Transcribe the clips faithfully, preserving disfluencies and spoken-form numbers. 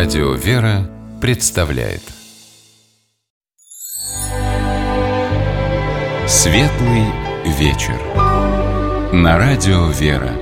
Радио «Вера» представляет Светлый вечер на Радио «Вера».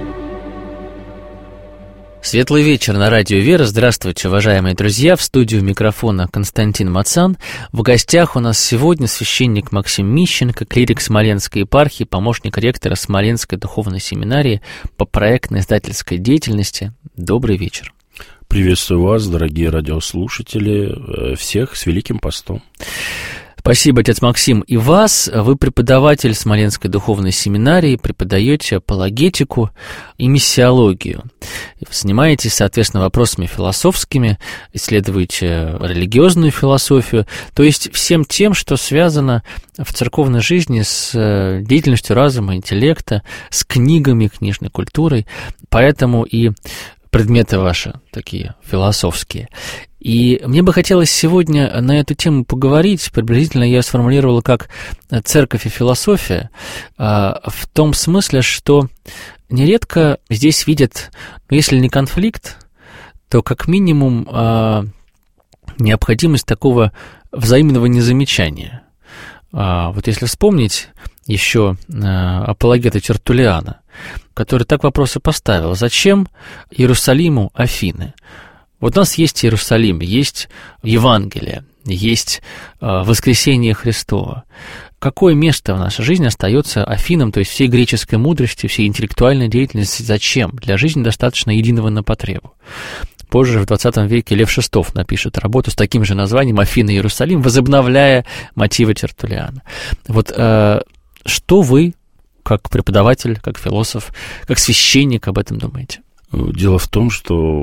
Светлый вечер на Радио «Вера». Здравствуйте, уважаемые друзья. В студию микрофона Константин Мацан. В гостях у нас сегодня священник Максим Мищенко, клирик Смоленской епархии, помощник ректора Смоленской духовной семинарии по проектно-издательской деятельности. Добрый вечер. Приветствую вас, дорогие радиослушатели, всех с Великим постом. Спасибо, отец Максим. И вас, вы преподаватель Смоленской духовной семинарии, преподаете апологетику и миссиологию. Занимаетесь, соответственно, вопросами философскими, исследуете религиозную философию, то есть всем тем, что связано в церковной жизни с деятельностью разума, интеллекта, с книгами, книжной культурой. Поэтому и предметы ваши такие философские. И мне бы хотелось сегодня на эту тему поговорить. Приблизительно я сформулировал как «церковь и философия», в том смысле, что нередко здесь видят, ну, если не конфликт, то как минимум необходимость такого взаимного незамечания. Вот если вспомнить еще апологета Тертуллиана, который так вопросы поставил: зачем Иерусалиму Афины? Вот у нас есть Иерусалим, есть Евангелие, есть воскресение Христово. Какое место в нашей жизни остается Афинам, то есть всей греческой мудрости, всей интеллектуальной деятельности? Зачем? Для жизни достаточно единого на потребу. Позже, в двадцатом веке, Лев Шестов напишет работу с таким же названием «Афины и Иерусалим», возобновляя мотивы Тертуллиана. Вот э, что вы, как преподаватель, как философ, как священник, об этом думаете? Дело в том, что,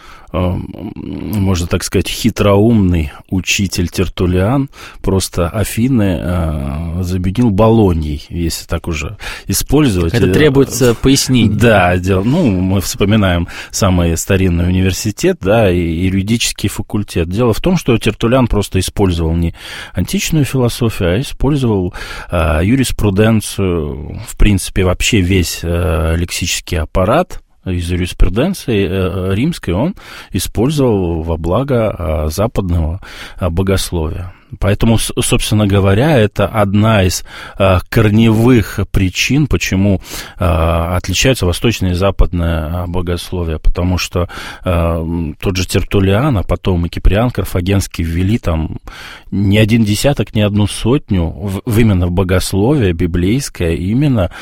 можно так сказать, хитроумный учитель Тертуллиан просто Афины заменил Болоньей, если так уже использовать. Это требуется пояснить. Да, дело, ну, мы вспоминаем самый старинный университет, да, и юридический факультет. Дело в том, что Тертуллиан просто использовал не античную философию, а использовал а, юриспруденцию, в принципе, вообще весь а, лексический аппарат из юриспруденции римской он использовал во благо западного богословия. Поэтому, собственно говоря, это одна из корневых причин, почему отличаются восточное и западное богословие, потому что тот же Тертуллиан, а потом и Киприан Карфагенский ввели там не один десяток, не одну сотню в, именно в богословие библейское, именно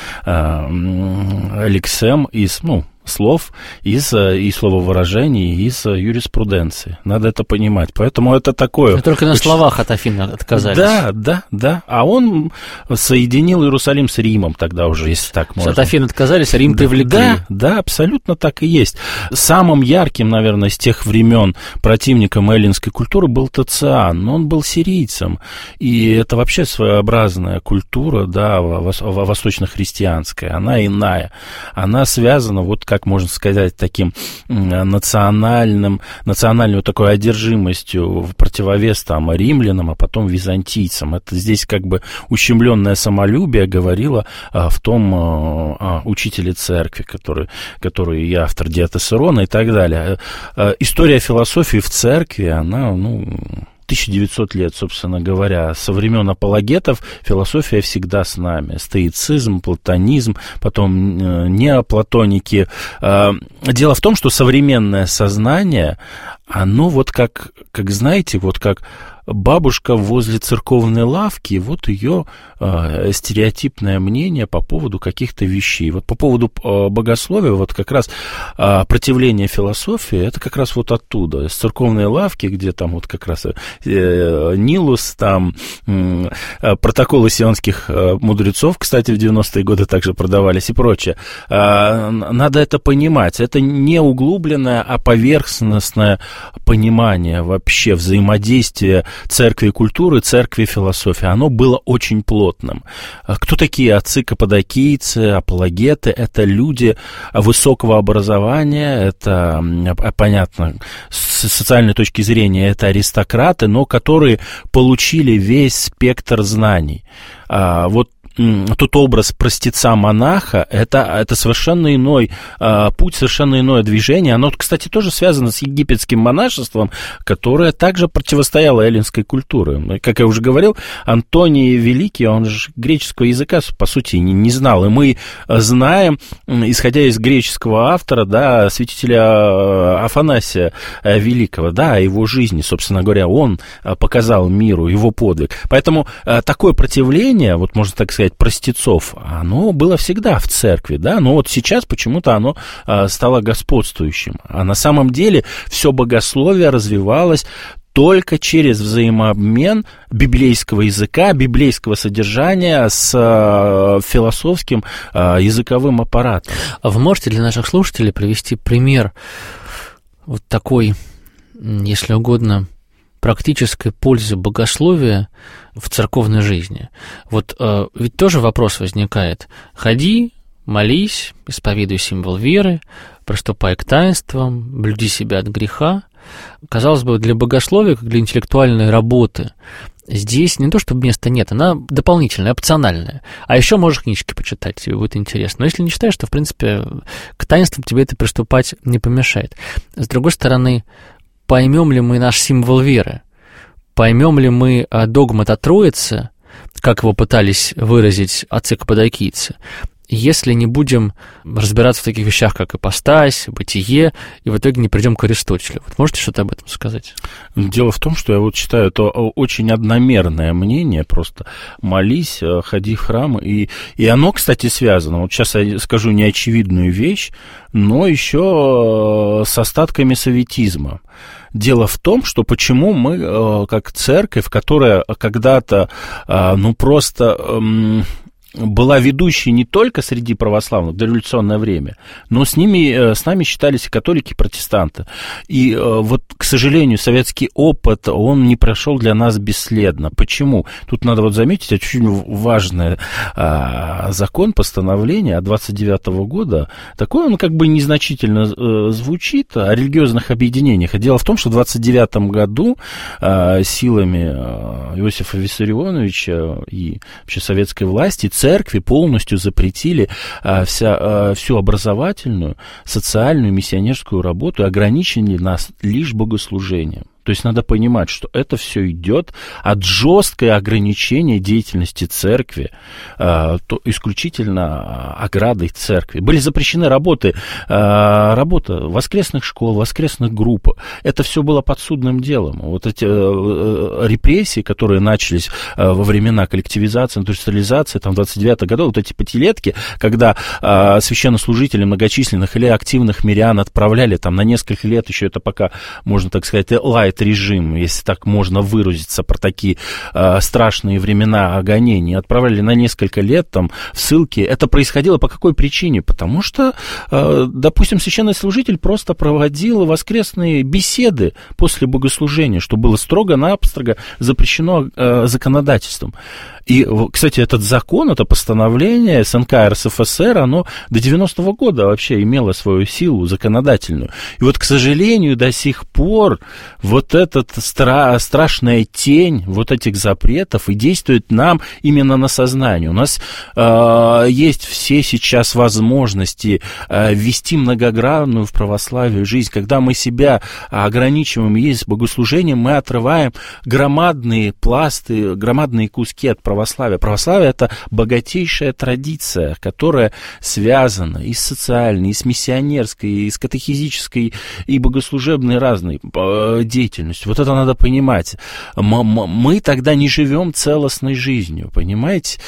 лексем из, ну, слов из, и слововыражений из юриспруденции. Надо это понимать. Поэтому это такое... Но только на очень... словах от Афин отказались. Да, да, да. А он соединил Иерусалим с Римом тогда уже, если так можно. От Афин отказались, а Рим да, привлекли. Да, да, абсолютно так и есть. Самым ярким, наверное, с тех времен противником эллинской культуры был Тациан, но он был сирийцем. И это вообще своеобразная культура, да, восточно-христианская. Она иная. Она связана вот как как можно сказать, таким национальным, национальной вот такой одержимостью в противовес там римлянам, а потом византийцам. Это здесь как бы ущемленное самолюбие говорило а, в том а, учителе церкви, который, который и автор Диатесерона и так далее. А, история философии в церкви, она, ну... тысяча девятьсот лет, собственно говоря, со времен апологетов философия всегда с нами. Стоицизм, платонизм, потом неоплатоники. Дело в том, что современное сознание, оно вот как, как знаете, вот как бабушка возле церковной лавки, вот ее э, стереотипное мнение по поводу каких-то вещей. Вот по поводу э, богословия, вот как раз э, противление философии, это как раз вот оттуда, с церковной лавки, где там вот как раз э, Нилус, там э, протоколы сионских э, мудрецов, кстати, в девяностые годы также продавались и прочее. Э, надо это понимать. Это не углубленное, а поверхностное понимание вообще взаимодействия церкви и культуры, церкви и философии, оно было очень плотным. Кто такие отцы каппадокийцы, апологеты? Это люди высокого образования, это, понятно, с социальной точки зрения, это аристократы, но которые получили весь спектр знаний. Вот тот образ простеца-монаха, это, это совершенно иной э, путь, совершенно иное движение. Оно, кстати, тоже связано с египетским монашеством, которое также противостояло эллинской культуре. Как я уже говорил, Антоний Великий, он же греческого языка, по сути, не, не знал. И мы знаем, исходя из греческого автора, да, святителя Афанасия Великого, да, о его жизни, собственно говоря, он показал миру его подвиг. Поэтому такое противление, вот можно так сказать, простецов, оно было всегда в церкви, да, но вот сейчас почему-то оно стало господствующим. А на самом деле все богословие развивалось только через взаимообмен библейского языка, библейского содержания с э, философским э, языковым аппаратом. А вы можете для наших слушателей привести пример вот такой, если угодно, практической пользы богословия в церковной жизни? Вот э, ведь тоже вопрос возникает. Ходи, молись, исповедуй символ веры, приступай к таинствам, блюди себя от греха. Казалось бы, для богословия, как для интеллектуальной работы, здесь не то, чтобы места нет, она дополнительная, опциональная. А еще можешь книжки почитать, тебе будет интересно. Но если не читаешь, то, в принципе, к таинствам тебе это приступать не помешает. С другой стороны, поймем ли мы наш символ веры? Поймем ли мы догмат о Троице, как его пытались выразить отцы-каппадокийцы, если не будем разбираться в таких вещах, как ипостась, бытие, и в итоге не придем к Аристотелю? Вот можете что-то об этом сказать? Дело в том, что я вот считаю, это очень одномерное мнение, просто молись, ходи в храм, и, и оно, кстати, связано. Вот сейчас я скажу неочевидную вещь, но еще с остатками советизма. Дело в том, что почему мы, как церковь, которая когда-то, ну, просто была ведущей не только среди православных в дореволюционное время, но с ними, с нами считались и католики, и протестанты. И вот, к сожалению, советский опыт, он не прошел для нас бесследно. Почему? Тут надо вот заметить очень важный а, закон, постановление от двадцать девятого года. Такой он как бы незначительно а, звучит о религиозных объединениях. Дело в том, что в двадцать девятом году а, силами а, Иосифа Виссарионовича и вообще советской власти церкви полностью запретили а, вся, а, всю образовательную, социальную, миссионерскую работу и ограничили нас лишь богослужением. То есть надо понимать, что это все идет от жесткого ограничения деятельности церкви, э, то исключительно оградой церкви. Были запрещены работы, э, работа воскресных школ, воскресных групп. Это все было подсудным делом. Вот эти э, репрессии, которые начались э, во времена коллективизации, индустриализации, там, в двадцать девятом году, вот эти пятилетки, когда э, священнослужители многочисленных или активных мирян отправляли там на несколько лет, еще это пока, можно так сказать, лайт режим, если так можно выразиться, про такие э, страшные времена гонений, отправляли на несколько лет там в ссылки. Это происходило по какой причине? Потому что, э, допустим, священнослужитель просто проводил воскресные беседы после богослужения, что было строго-настрого запрещено э, законодательством. И, кстати, этот закон, это постановление СНК РСФСР, оно до девяностого года вообще имело свою силу законодательную. И вот, к сожалению, до сих пор вот эта стра- страшная тень вот этих запретов и действует нам именно на сознание. У нас э, есть все сейчас возможности э, вести многогранную в православие жизнь. Когда мы себя ограничиваем есть богослужением, мы отрываем громадные пласты, громадные куски от православия. Православие. Православие – это богатейшая традиция, которая связана и с социальной, и с миссионерской, и с катехизической, и богослужебной разной деятельностью. Вот это надо понимать. Мы тогда не живем целостной жизнью, понимаете?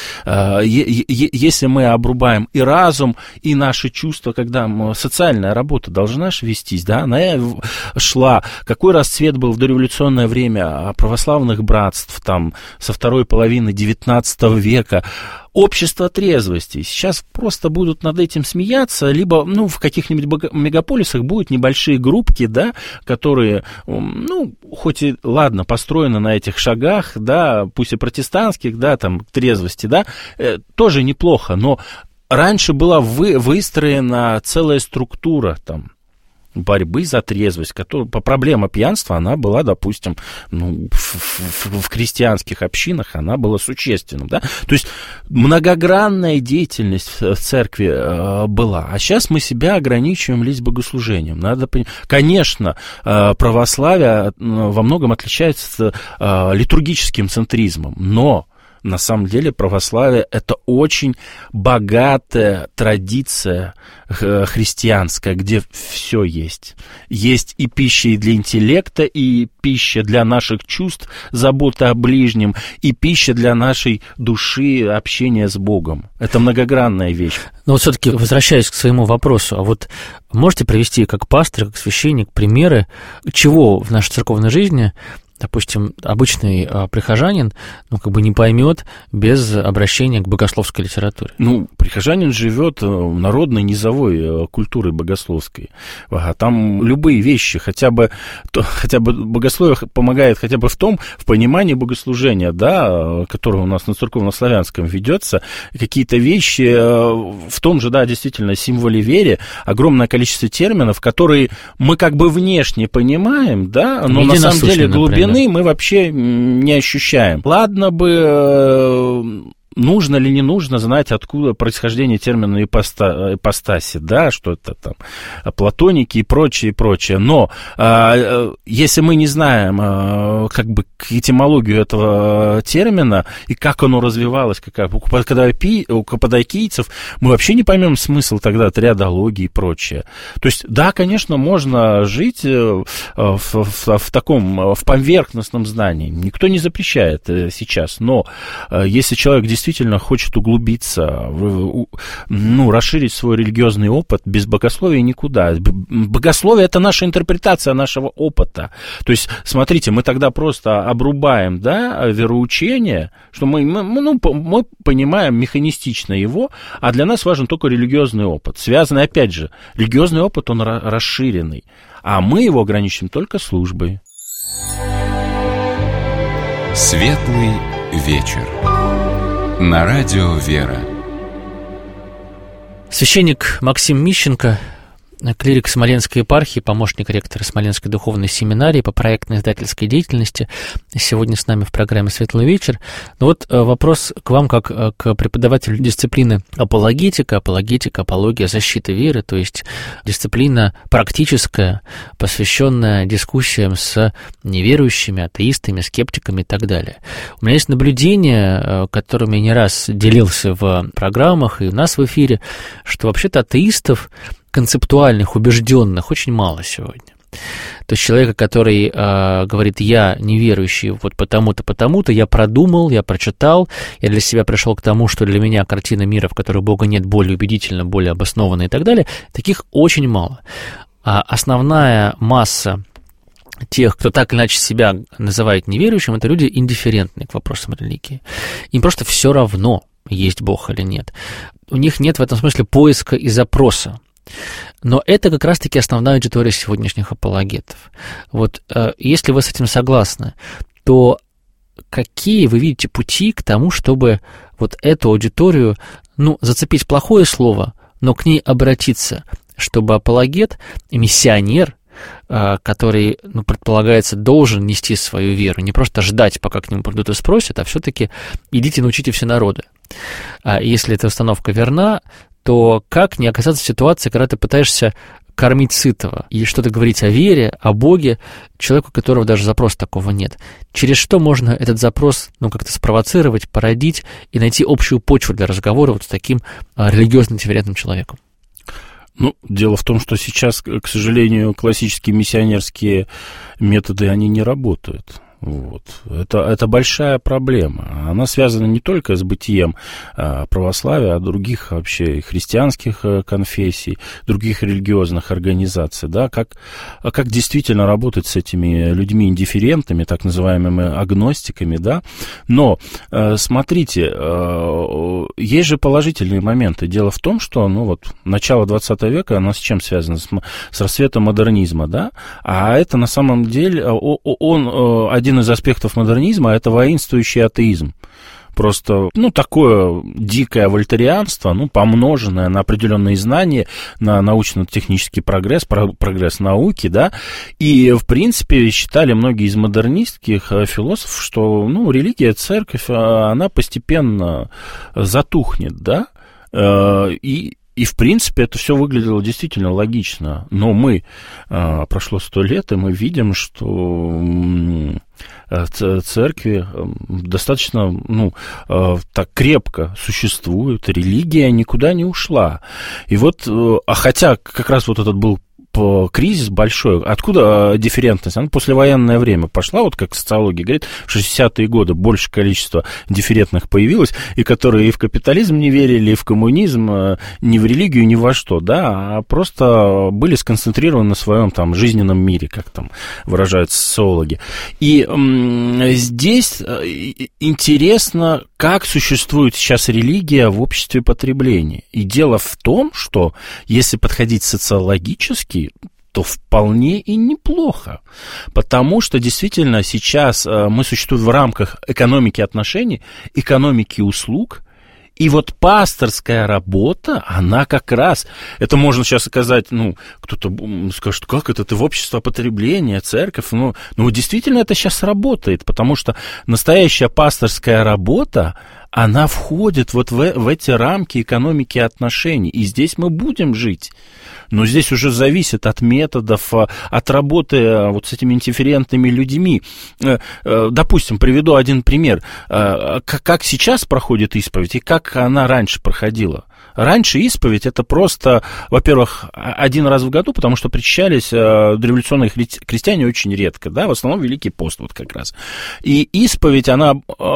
Если мы обрубаем и разум, и наши чувства, когда социальная работа должна же вестись, да, она шла. Какой расцвет был в дореволюционное время православных братств, там, со второй половины девятнадцатого века, общество трезвости. Сейчас просто будут над этим смеяться, либо, ну, в каких-нибудь мегаполисах будут небольшие группки, да, которые, ну, хоть и, ладно, построены на этих шагах, да, пусть и протестантских, да, там, трезвости, да, э, тоже неплохо, но раньше была вы, выстроена целая структура, там, борьбы за трезвость, которая, по проблема пьянства, она была, допустим, ну, в, в, в крестьянских общинах, она была существенным, да, то есть многогранная деятельность в церкви э, была, а сейчас мы себя ограничиваем лишь богослужением, надо понимать, конечно, э, православие во многом отличается э, литургическим центризмом, но на самом деле православие – это очень богатая традиция христианская, где все есть. Есть и пища и для интеллекта, и пища для наших чувств, забота о ближнем, и пища для нашей души, общения с Богом. Это многогранная вещь. Но вот все-таки, возвращаясь к своему вопросу, а вот можете привести как пастор, как священник примеры, чего в нашей церковной жизни, допустим, обычный а, прихожанин, ну, как бы не поймет без обращения к богословской литературе? Ну, прихожанин живет народной низовой культурой богословской. А там любые вещи, хотя бы, то, хотя бы богословие помогает хотя бы в том, в понимании богослужения, да, которое у нас на церковно-славянском ведется, какие-то вещи в том же, да, действительно, символе веры, огромное количество терминов, которые мы как бы внешне понимаем, да, но на самом деле глубина мы вообще не ощущаем. Ладно бы, нужно ли не нужно знать, откуда происхождение термина ипоста, ипостаси, да, что это там, платоники и прочее, и прочее. Но а, если мы не знаем а, как бы этимологию этого термина и как оно развивалось, как, у каппадокийцев, мы вообще не поймем смысл тогда триадологии и прочее. То есть, да, конечно, можно жить в, в, в таком, в поверхностном знании. Никто не запрещает сейчас, но если человек действительно действительно хочет углубиться, ну, расширить свой религиозный опыт, без богословия никуда. Богословие – это наша интерпретация нашего опыта. То есть, смотрите, мы тогда просто обрубаем, да, вероучение, что мы, мы, ну, мы понимаем механистично его, а для нас важен только религиозный опыт. Связанный, опять же, религиозный опыт, он расширенный, а мы его ограничим только службой. Светлый вечер. На радио «Вера». Священник Максим Мищенко, клирик Смоленской епархии, помощник ректора Смоленской духовной семинарии по проектно-издательской деятельности, сегодня с нами в программе «Светлый вечер». Ну вот вопрос к вам, как к преподавателю дисциплины апологетика, апологетика, апология, защита веры, то есть дисциплина практическая, посвященная дискуссиям с неверующими, атеистами, скептиками и так далее. У меня есть наблюдение, которым я не раз делился в программах и у нас в эфире, что вообще-то атеистов концептуальных, убежденных очень мало сегодня. То есть человека, который э, говорит, я неверующий вот потому-то, потому-то, я продумал, я прочитал, я для себя пришел к тому, что для меня картина мира, в которой Бога нет, более убедительна, более обоснованна и так далее, таких очень мало. А основная масса тех, кто так или иначе себя называет неверующим, это люди индифферентные к вопросам религии. Им просто все равно, есть Бог или нет. У них нет в этом смысле поиска и запроса. Но это как раз-таки основная аудитория сегодняшних апологетов. Вот э, если вы с этим согласны, то какие вы видите пути к тому, чтобы вот эту аудиторию, ну, зацепить плохое слово, но к ней обратиться, чтобы апологет, миссионер, э, который, ну, предполагается, должен нести свою веру, не просто ждать, пока к нему придут и спросят, а все-таки идите научите все народы. А если эта установка верна, то как не оказаться в ситуации, когда ты пытаешься кормить сытого и что-то говорить о вере, о Боге, человеку, у которого даже запроса такого нет? Через что можно этот запрос, ну, как-то спровоцировать, породить и найти общую почву для разговора вот с таким а, религиозно индифферентным человеком? Ну, дело в том, что сейчас, к сожалению, классические миссионерские методы, они не работают. Вот. Это, это большая проблема. Она связана не только с бытием а, православия, а других вообще и христианских а, конфессий, других религиозных организаций. Да? Как, как действительно работать с этими людьми индифферентными, так называемыми агностиками. Да? Но а, смотрите, а, есть же положительные моменты. Дело в том, что ну, вот, начало двадцатого века, оно с чем связано? С, с расцветом модернизма. Да? А это на самом деле, он один из аспектов модернизма – это воинствующий атеизм. Просто, ну, такое дикое вольтерианство, ну, помноженное на определенные знания, на научно-технический прогресс, прогресс науки, да, и, в принципе, считали многие из модернистских философов, что, ну, религия, церковь, она постепенно затухнет, да, и И, в принципе, это все выглядело действительно логично. Но мы, прошло сто лет, и мы видим, что церкви достаточно, ну, так крепко существуют, религия никуда не ушла. И вот, а хотя как раз вот этот был кризис большой, откуда дифферентность? Она послевоенное время пошла, вот как социология говорит, в шестидесятые годы больше количество дифферентных появилось, и которые и в капитализм не верили, и в коммунизм, ни в религию, ни во что, да, а просто были сконцентрированы на своем там жизненном мире, как там выражаются социологи. И м- здесь интересно, как существует сейчас религия в обществе потребления. И дело в том, что если подходить социологически, то вполне и неплохо, потому что действительно сейчас мы существуем в рамках экономики отношений, экономики услуг, и вот пасторская работа, она как раз, это можно сейчас сказать, ну, кто-то скажет, как это, ты в общество потребления, церковь, ну, ну, действительно это сейчас работает, потому что настоящая пасторская работа, она входит вот в, в эти рамки экономики отношений, и здесь мы будем жить. Но здесь уже зависит от методов, от работы вот с этими индифферентными людьми. Допустим, приведу один пример. Как сейчас проходит исповедь и как она раньше проходила. Раньше исповедь это просто, во-первых, один раз в году, потому что причащались дореволюционные христиане очень редко, да, в основном Великий пост вот как раз. И исповедь, она,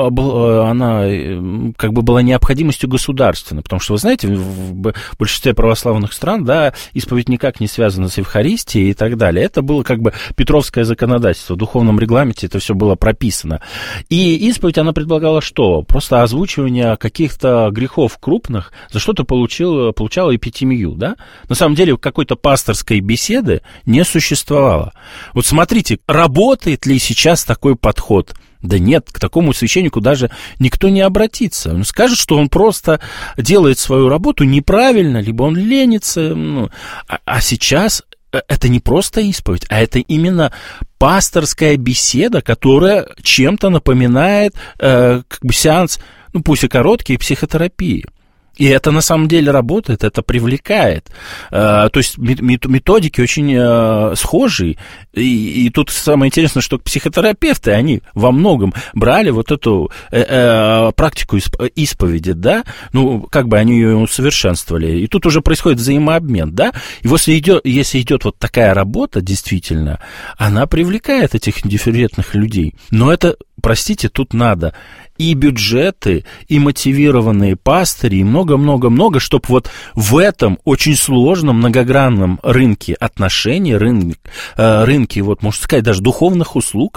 она как бы была необходимостью государственной, потому что, вы знаете, в большинстве православных стран, да, исповедь никак не связана с Евхаристией и так далее. Это было как бы петровское законодательство, в духовном регламенте это все было прописано. И исповедь, она предполагала что? Просто озвучивание каких-то грехов крупных, за что-то получил, получала эпитемию, да? На самом деле какой-то пасторской беседы не существовало. Вот смотрите, работает ли сейчас такой подход? Да нет, к такому священнику даже никто не обратится. Он скажет, что он просто делает свою работу неправильно, либо он ленится. Ну, а, а сейчас это не просто исповедь, а это именно пасторская беседа, которая чем-то напоминает э, как бы сеанс, ну пусть и короткий, психотерапии. И это на самом деле работает, это привлекает. То есть методики очень схожие. И, и тут самое интересное, что психотерапевты, они во многом брали вот эту практику исповеди, да, ну, как бы они ее усовершенствовали. И тут уже происходит взаимообмен, да. И если идет, если идет вот такая работа, действительно, она привлекает этих индифферентных людей. Но это, простите, тут надо и бюджеты, и мотивированные пастыри, и много-много-много, чтобы вот в этом очень сложном, многогранном рынке отношений, рынке, рынке, вот, можно сказать, даже духовных услуг,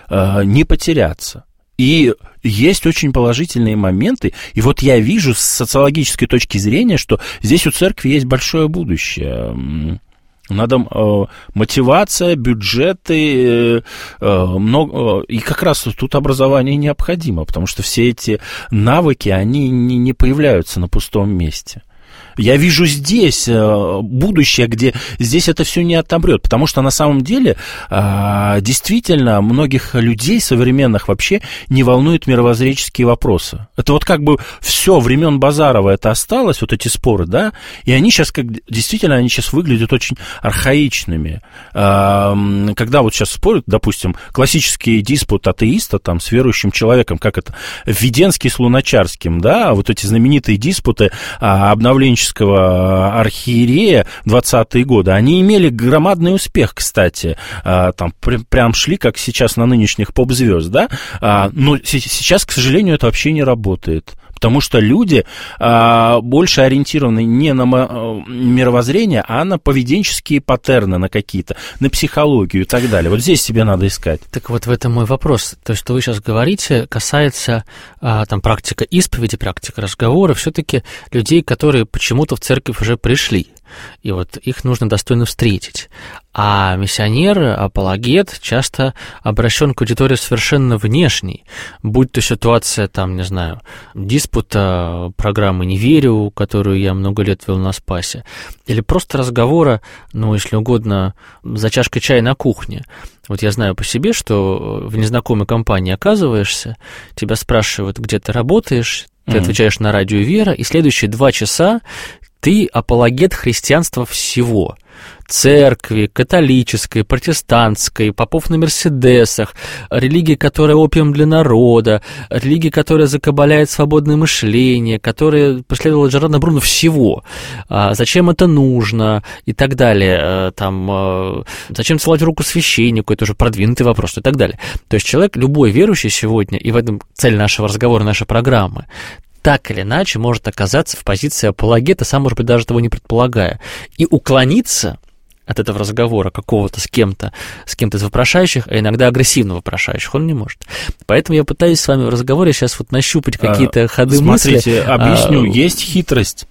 не потеряться. И есть очень положительные моменты, и вот я вижу с социологической точки зрения, что здесь у церкви есть большое будущее. Надо э, мотивация, бюджеты, э, много, э, и как раз тут образование необходимо, потому что все эти навыки, они не, не появляются на пустом месте. Я вижу здесь будущее, где здесь это все не отомрет, потому что на самом деле действительно многих людей современных вообще не волнуют мировоззренческие вопросы. Это вот как бы все времен Базарова это осталось, вот эти споры, да, и они сейчас как действительно они сейчас выглядят очень архаичными. Когда вот сейчас спорят, допустим, классический диспут атеиста там с верующим человеком, как это Введенский с Луначарским, да, вот эти знаменитые диспуты обновленческого архиерея в двадцатые годы, они имели громадный успех, кстати, там прям шли, как сейчас на нынешних поп-звезд, да, но сейчас, к сожалению, это вообще не работает. Потому что люди а, больше ориентированы не на мировоззрение, а на поведенческие паттерны, на какие-то, на психологию и так далее. Вот здесь себе надо искать. Так вот в этом мой вопрос. То, что вы сейчас говорите, касается а, там, практика исповеди, практика разговора, все-таки людей, которые почему-то в церковь уже пришли. и вот их нужно достойно встретить. А миссионер, апологет часто обращен к аудитории совершенно внешней, будь то ситуация, там, не знаю, диспута, программы «Не верю», которую я много лет вел на Спасе, или просто разговора, ну, если угодно, за чашкой чая на кухне. Вот я знаю по себе, что в незнакомой компании оказываешься, тебя спрашивают, где ты работаешь, ты mm-hmm. отвечаешь на радио «Вера», и следующие два часа ты апологет христианства всего. Церкви, католической, протестантской, попов на мерседесах, религии, которая опиум для народа, религии, которая закабаляет свободное мышление, которая преследовала Джордано Бруно всего. А, зачем это нужно и так далее. А, там, а, зачем целовать руку священнику, это уже продвинутый вопрос и так далее. То есть человек, любой верующий сегодня, и в этом цель нашего разговора, нашей программы, так или иначе может оказаться в позиции апологета, сам, может быть, даже того не предполагая, и уклониться от этого разговора какого-то с кем-то, с кем-то из вопрошающих, а иногда агрессивно вопрошающих, он не может. Поэтому я пытаюсь с вами в разговоре сейчас вот нащупать какие-то а, ходы смотрите, мысли. Смотрите, объясню, а, есть хитрость.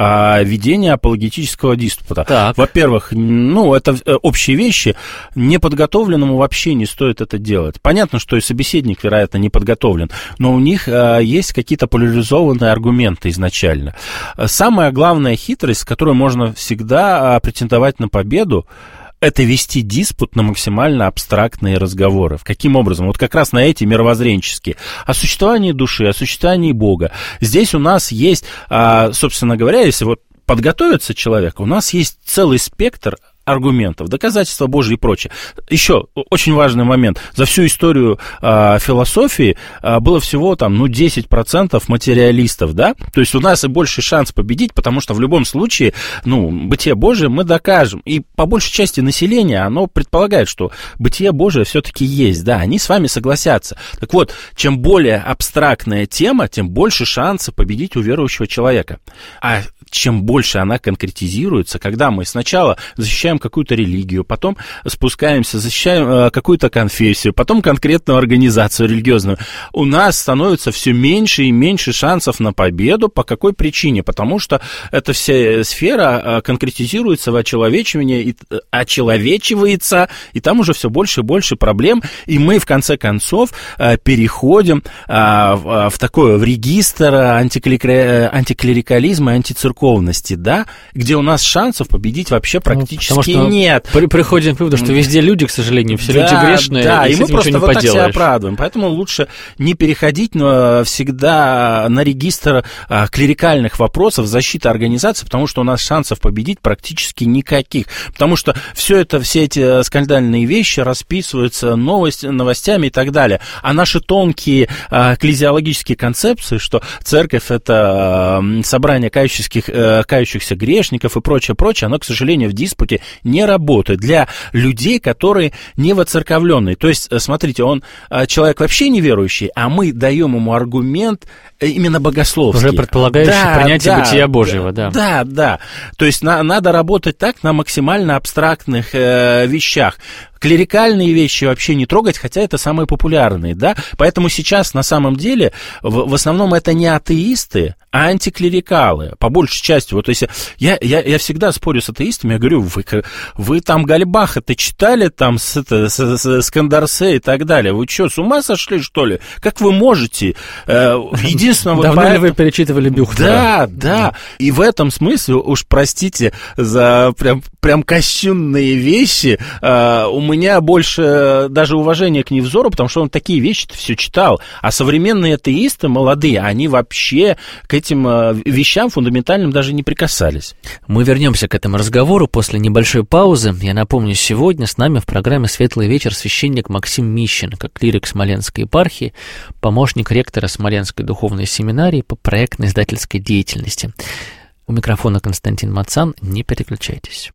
Ведение апологетического диспута. Так. Во-первых, ну, это общие вещи, неподготовленному вообще не стоит это делать. Понятно, что и собеседник, вероятно, не подготовлен, но у них а, есть какие-то поляризованные аргументы изначально. Самая главная хитрость, с которой можно всегда а, претендовать на победу, это вести диспут на максимально абстрактные разговоры. Каким образом? Вот как раз на эти мировоззренческие. О существовании души, о существовании Бога. Здесь у нас есть, собственно говоря, если вот подготовиться человек, у нас есть целый спектр аргументов, доказательства Божьи и прочее. Еще очень важный момент. За всю историю э, философии э, было всего там, ну, десять процентов материалистов, да? То есть у нас и больший шанс победить, потому что в любом случае, ну, бытие Божие мы докажем. И по большей части населения, оно предполагает, что бытие Божие все-таки есть, да, они с вами согласятся. Так вот, чем более абстрактная тема, тем больше шанса победить у верующего человека. А чем больше она конкретизируется, когда мы сначала защищаем какую-то религию, потом спускаемся, защищаем э, какую-то конфессию, потом конкретную организацию религиозную, у нас становится все меньше и меньше шансов на победу. По какой причине? Потому что эта вся сфера э, конкретизируется в очеловечивании, и, э, очеловечивается, и там уже все больше и больше проблем, и мы в конце концов э, переходим э, в, в такое, в регистр антиклери... антиклерикализма и антицерковности, да, где у нас шансов победить вообще практически ну, что нет. При, приходим к выводу, что везде люди, к сожалению, все да, люди грешные, да, и, и мы просто вот так себя оправдываем. Поэтому лучше не переходить но всегда на регистр а, клерикальных вопросов защиты организации, потому что у нас шансов победить практически никаких. Потому что все это, все эти скандальные вещи расписываются новость, новостями и так далее. А наши тонкие а, экклезиологические концепции, что церковь — это а, собрание кающихся кающихся грешников и прочее, прочее, оно, к сожалению, в диспуте не работает для людей, которые не воцерковленные. То есть, смотрите, он человек вообще неверующий, а мы даем ему аргумент именно богословский. Уже предполагающий да, принятие да, бытия Божьего, да. Да, да. То есть на, надо работать так на максимально абстрактных э, вещах. Клерикальные вещи вообще не трогать, хотя это самые популярные, да. Поэтому сейчас на самом деле в, в основном это не атеисты, а антиклерикалы, по большей части. Вот если я, я, я всегда спорю с атеистами, я говорю, вы, вы там Гальбаха-то читали, там с, это, с, с, с Кандарсе и так далее, вы что, с ума сошли, что ли? Как вы можете? Единственное, вот давно поэтому... ли вы перечитывали Бюхнера? Да, да, и в этом смысле, уж простите за прям, прям кощунные вещи, у меня больше даже уважения к Невзору, потому что он такие вещи-то все читал, а современные атеисты, молодые, они вообще к этим вещам фундаментальным даже не прикасались. Мы вернемся к этому разговору после небольшой паузы. Я напомню, сегодня с нами в программе «Светлый вечер» священник Максим Мищенко, клирик Смоленской епархии, помощник ректора Смоленской духовной семинарии по проектно-издательской деятельности. У микрофона Константин Мацан. Не переключайтесь.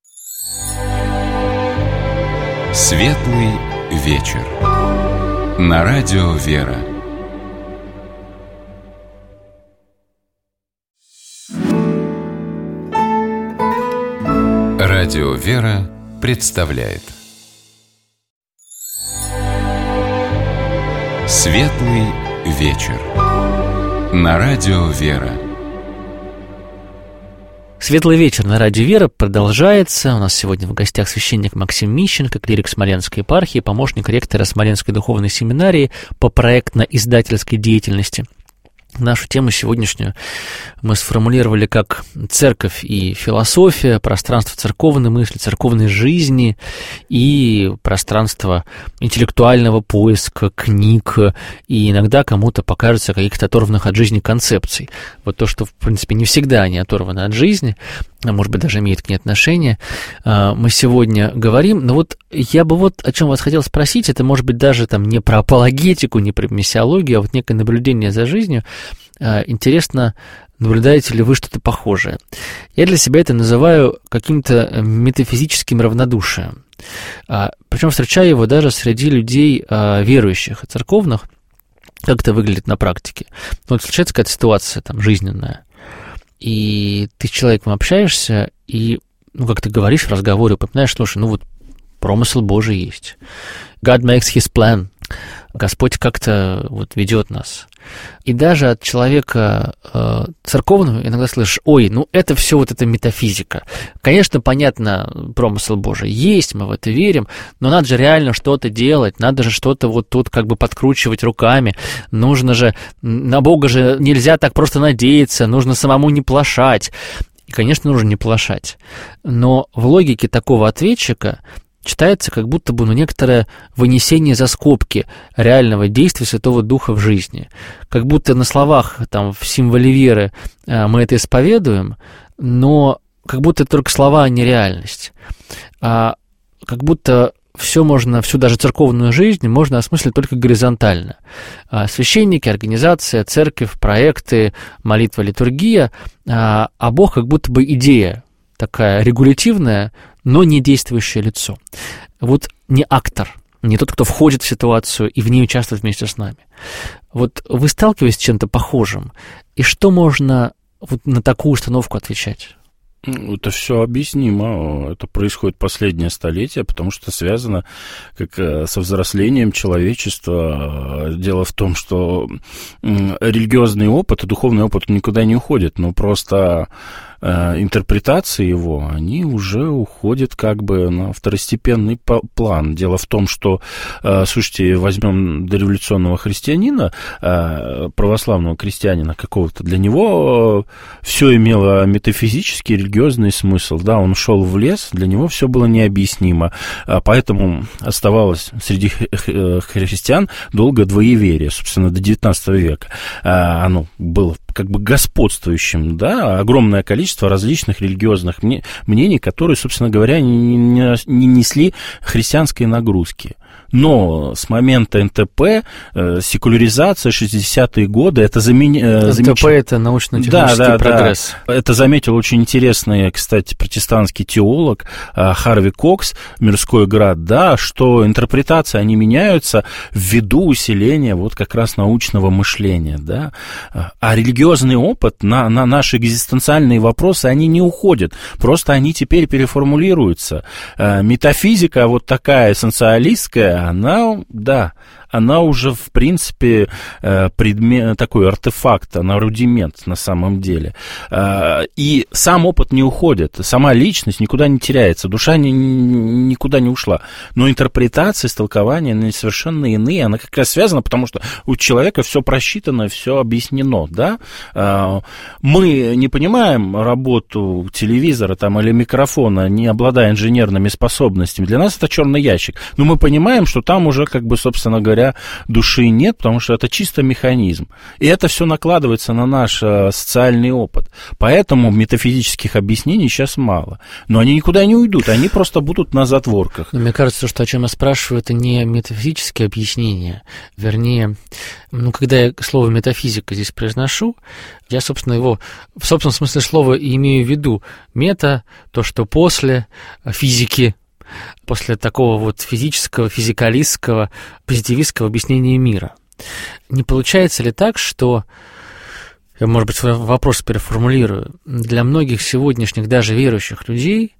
Светлый вечер. На радио «Вера». Радио «Вера» представляет Светлый вечер. На радио «Вера». Светлый вечер на радио «Вера» продолжается. У нас сегодня в гостях священник Максим Мищенко, клирик Смоленской епархии, помощник ректора Смоленской духовной семинарии по проектно-издательской деятельности. Нашу тему сегодняшнюю мы сформулировали как церковь и философия, пространство церковной мысли, церковной жизни и пространство интеллектуального поиска, книг, и иногда кому-то покажется каких-то оторванных от жизни концепций. Вот то, что, в принципе, не всегда они оторваны от жизни, а может быть, даже имеет к ней отношение, мы сегодня говорим. Но вот я бы вот о чем вас хотел спросить, это может быть даже там не про апологетику, не про миссиологию, а вот некое наблюдение за жизнью. Интересно, наблюдаете ли вы что-то похожее? Я для себя это называю каким-то метафизическим равнодушием. Причем встречаю его даже среди людей верующих и церковных. Как это выглядит на практике? Вот случается какая-то ситуация там жизненная, и ты с человеком общаешься, и, ну, как ты говоришь в разговоре, упоминаешь, слушай, ну вот промысел Божий есть. God makes his plan. Господь как-то вот ведет нас. И даже от человека э, церковного иногда слышишь, ой, ну это все вот эта метафизика. Конечно, понятно, промысел Божий есть, мы в это верим, но надо же реально что-то делать, надо же что-то вот тут как бы подкручивать руками, нужно же, на Бога же нельзя так просто надеяться, нужно самому не плашать. И, конечно, нужно не плашать. Но в логике такого ответчика читается как будто бы, ну, некоторое вынесение за скобки реального действия Святого Духа в жизни. Как будто на словах, там, в символе веры мы это исповедуем, но как будто это только слова, а не реальность. А как будто все можно, всю даже церковную жизнь можно осмыслить только горизонтально. А священники, организация, церковь, проекты, молитва, литургия, а Бог как будто бы идея такая регулятивная, но не действующее лицо. Вот не актор, не тот, кто входит в ситуацию и в ней участвует вместе с нами. Вот вы сталкиваетесь с чем-то похожим, и что можно вот на такую установку отвечать? Это все объяснимо. Это происходит последнее столетие, потому что связано как со взрослением человечества. Дело в том, что религиозный опыт и духовный опыт никуда не уходит, но просто интерпретации его, они уже уходят как бы на второстепенный план. Дело в том, что, слушайте, возьмем дореволюционного христианина, православного крестьянина какого-то, для него все имело метафизический, религиозный смысл. Да, он шел в лес, для него все было необъяснимо, поэтому оставалось среди христиан долго двоеверие, собственно, до девятнадцатого века. Оно было как бы господствующим, да, огромное количество различных религиозных мнений, которые, собственно говоря, не, не, не несли христианской нагрузки. Но с момента эн тэ пэ, э, секуляризация, шестидесятые годы, это заменило... Э, эн тэ пэ — это научно-технический да, да, прогресс. Да. Это заметил очень интересный, кстати, протестантский теолог э, Харви Кокс, «Мирской град», да, что интерпретации, они меняются ввиду усиления вот как раз научного мышления, да. А религиозный опыт на, на наши экзистенциальные вопросы, они не уходят, просто они теперь переформулируются. Э, метафизика вот такая эссенциалистская, она, да, она уже, в принципе, предмет, такой артефакт, она рудимент на самом деле. И сам опыт не уходит, сама личность никуда не теряется, душа ни, никуда не ушла. Но интерпретация, истолкования, они совершенно иные, она как раз связана, потому что у человека все просчитано, все объяснено, да. Мы не понимаем работу телевизора там, или микрофона, не обладая инженерными способностями. Для нас это черный ящик. Но мы понимаем, что там уже, как бы, собственно говоря, души нет, потому что это чисто механизм. И это все накладывается на наш э, социальный опыт. Поэтому метафизических объяснений сейчас мало. Но они никуда не уйдут, они просто будут на затворках. Но мне кажется, что о чем я спрашиваю, это не метафизические объяснения. Вернее, ну, когда я слово метафизика здесь произношу, я, собственно, его в собственном смысле слова имею в виду. Мета, то, что после физики, после такого вот физического, физикалистского, позитивистского объяснения мира. Не получается ли так, что, я, может быть, свой вопрос переформулирую, для многих сегодняшних, даже верующих людей,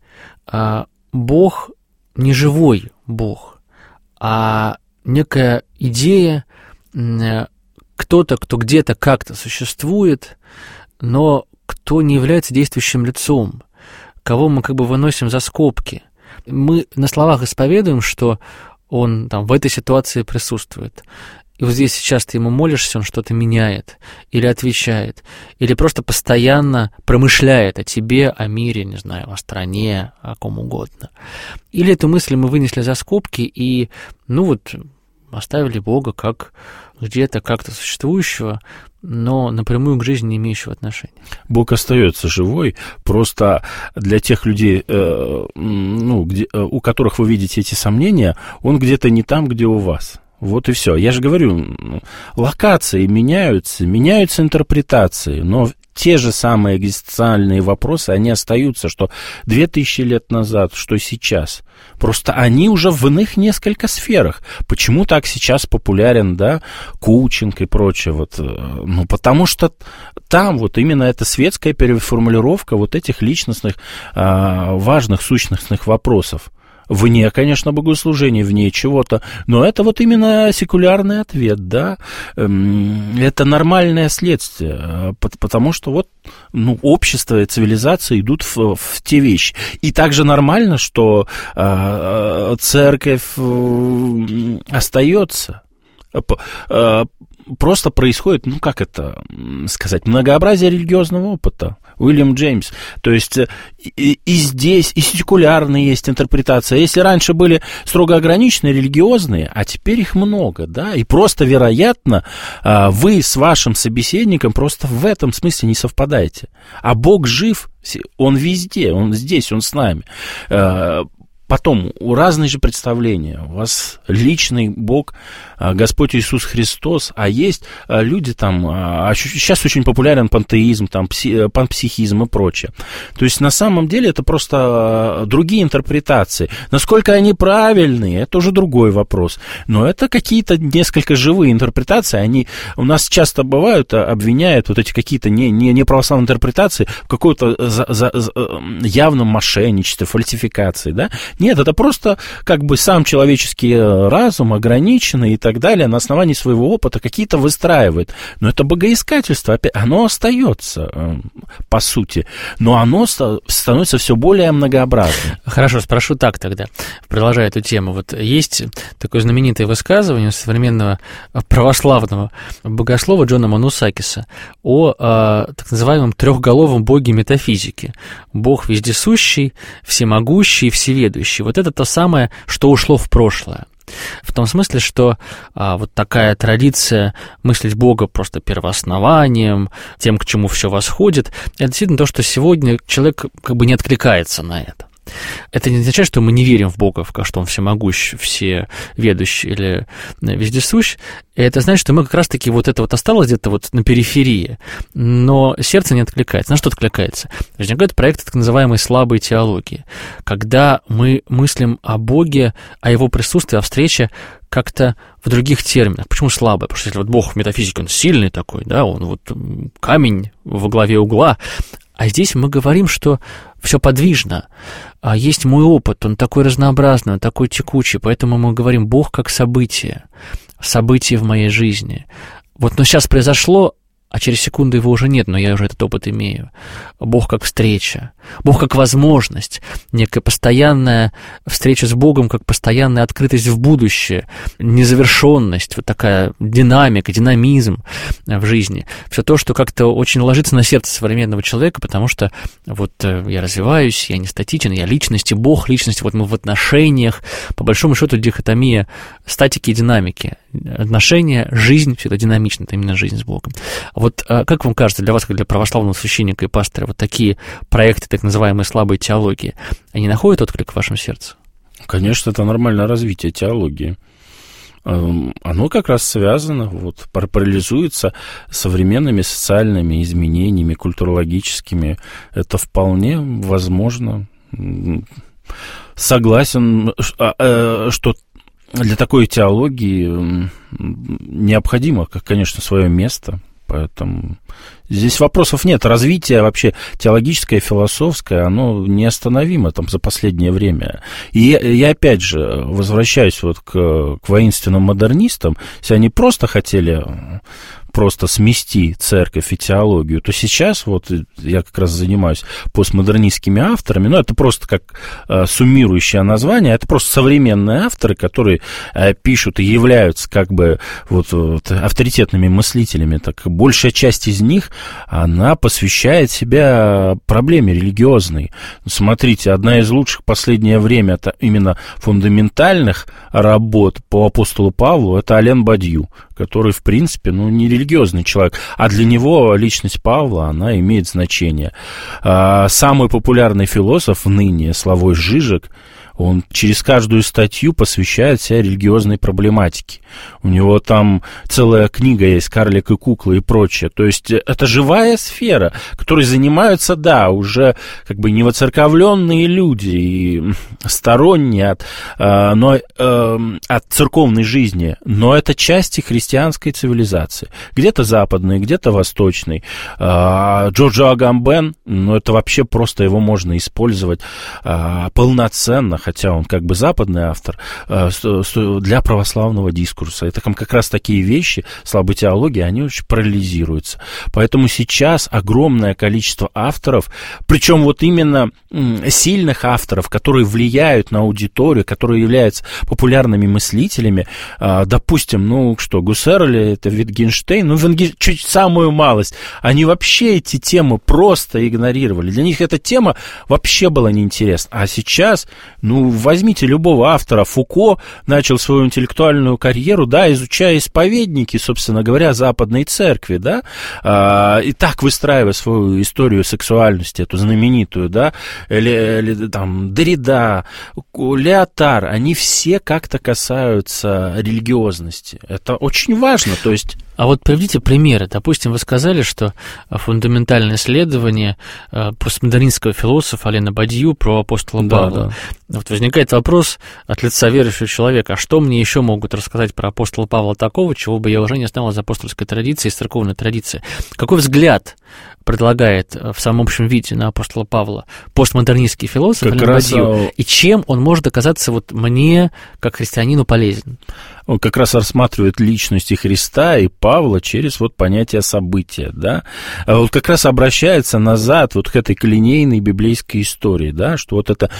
Бог не живой Бог, а некая идея, кто-то, кто где-то как-то существует, но кто не является действующим лицом, кого мы как бы выносим за скобки. Мы на словах исповедуем, что он там в этой ситуации присутствует. И вот здесь сейчас ты ему молишься, он что-то меняет, или отвечает, или просто постоянно промышляет о тебе, о мире, не знаю, о стране, о ком угодно. Или эту мысль мы вынесли за скобки и, ну вот, оставили Бога как где-то как-то существующего, но напрямую к жизни не имеющего отношения. Бог остается живой, просто для тех людей, э, ну, где, у которых вы видите эти сомнения, он где-то не там, где у вас. Вот и все. Я же говорю, локации меняются, меняются интерпретации, но те же самые экзистенциальные вопросы, они остаются, что две тысячи лет назад, что сейчас. Просто они уже в иных несколько сферах. Почему так сейчас популярен, да, коучинг и прочее? Вот, ну, потому что там вот именно эта светская переформулировка вот этих личностных, важных, сущностных вопросов. Вне, конечно, богослужения, вне чего-то, но это вот именно секулярный ответ, да, это нормальное следствие, потому что вот, ну, общество и цивилизация идут в, в те вещи. И также нормально, что э, церковь э, остается. Просто происходит, ну, как это сказать, многообразие религиозного опыта. Уильям Джеймс. То есть и, и здесь, и секулярные есть интерпретация. Если раньше были строго ограниченные, религиозные, а теперь их много, да, и просто, вероятно, вы с вашим собеседником просто в этом смысле не совпадаете. А Бог жив, Он везде, Он здесь, Он с нами. Потом, у разные же представления. У вас личный Бог, Господь Иисус Христос, а есть люди там, сейчас очень популярен пантеизм, там, панпсихизм и прочее. То есть, на самом деле, это просто другие интерпретации. Насколько они правильные, это уже другой вопрос. Но это какие-то несколько живые интерпретации. Они у нас часто бывают, обвиняют вот эти какие-то не, не, неправославные интерпретации в какой-то за, за, за, явном мошенничестве, фальсификации, да? Нет, это просто как бы сам человеческий разум, ограниченный и так далее, на основании своего опыта какие-то выстраивает. Но это богоискательство, опять, оно остается, по сути, но оно становится все более многообразным. Хорошо, спрошу так тогда, продолжая эту тему. Вот есть такое знаменитое высказывание современного православного богослова Джона Манусакиса о э, так называемом трехголовом боге метафизики. Бог вездесущий, всемогущий, всеведущий. Вот это то самое, что ушло в прошлое. В том смысле, что а, вот такая традиция мыслить Бога просто первооснованием, тем, к чему все восходит, это действительно то, что сегодня человек как бы не откликается на это. Это не означает, что мы не верим в Бога, что Он всемогущ, всеведущий или вездесущ. Это значит, что мы как раз-таки вот это вот осталось где-то вот на периферии, но сердце не откликается. На что откликается? Возникает проект так называемой слабой теологии, когда мы мыслим о Боге, о Его присутствии, о встрече как-то в других терминах. Почему слабое? Потому что если вот Бог в метафизике, Он сильный такой, да, Он вот камень во главе угла, а здесь мы говорим, что все подвижно. А есть мой опыт, он такой разнообразный, он такой текучий, поэтому мы говорим Бог как событие, событие в моей жизни. Вот, но сейчас произошло, а через секунду его уже нет, но я уже этот опыт имею. Бог как встреча, Бог как возможность, некая постоянная встреча с Богом, как постоянная открытость в будущее, незавершенность, вот такая динамика, динамизм в жизни. Все то, что как-то очень ложится на сердце современного человека, потому что вот я развиваюсь, я не статичен, я личность, и Бог личность, вот мы в отношениях, по большому счету дихотомия статики и динамики. Отношения, жизнь, все это динамично, это именно жизнь с Богом. Вот как вам кажется, для вас, как для православного священника и пастора, вот такие проекты, так называемой слабой теологии, они находят отклик в вашем сердце? Конечно, это нормальное развитие теологии. Оно как раз связано, вот, параллелизуется современными социальными изменениями, культурологическими. Это вполне возможно. Согласен, что для такой теологии необходимо, конечно, свое место. Поэтому здесь вопросов нет. Развитие вообще теологическое, философское, оно неостановимо там за последнее время. И я, я опять же возвращаюсь вот к, к воинственным модернистам. Если они просто хотели просто смести церковь и теологию, то сейчас вот я как раз занимаюсь постмодернистскими авторами, но это просто как э, суммирующее название, это просто современные авторы, которые э, пишут и являются как бы вот, вот авторитетными мыслителями, так большая часть из них, она посвящает себя проблеме религиозной. Смотрите, одна из лучших в последнее время это именно фундаментальных работ по апостолу Павлу, это Ален Бадью, который, в принципе, ну, не религиозный человек, а для него личность Павла, она имеет значение. Самый популярный философ ныне, Славой Žižek, он через каждую статью посвящает себя религиозной проблематике. У него там целая книга есть «Карлик и куклы» и прочее. То есть это живая сфера, которой занимаются, да, уже как бы невоцерковленные люди и сторонние от, э, но, э, от церковной жизни, но это части христианской цивилизации. Где-то западной, где-то восточной. Э, Джорджо Агамбен, ну это вообще просто его можно использовать э, полноценно, хотя он как бы западный автор, для православного дискурса. Это как раз такие вещи, слабой теологии, они очень параллелизируются. Поэтому сейчас огромное количество авторов, причем вот именно сильных авторов, которые влияют на аудиторию, которые являются популярными мыслителями, допустим, ну что, Гуссерли, это Wittgenstein, ну, чуть самую малость, они вообще эти темы просто игнорировали. Для них эта тема вообще была неинтересна. А сейчас, ну, Ну, возьмите любого автора. Фуко начал свою интеллектуальную карьеру, да, изучая исповедники, собственно говоря, Западной Церкви, да, а, и так выстраивая свою историю сексуальности, эту знаменитую, да, или, или там, Деррида, Леотар, они все как-то касаются религиозности. Это очень важно, то есть... А вот приведите примеры. Допустим, вы сказали, что фундаментальное исследование постмодернистского философа Алена Бадью про апостола да, Павла. Да. Вот возникает вопрос от лица верующего человека, а что мне еще могут рассказать про апостола Павла такого, чего бы я уже не знал из апостольской традиции, из церковной традиции? Какой взгляд предлагает в самом общем виде на апостола Павла постмодернистский философ Ален Бадью, и чем он может оказаться вот мне, как христианину, полезен? Он как раз рассматривает личности Христа и Павла через вот понятие события, да, вот как раз обращается назад вот к этой линейной библейской истории, да, что вот это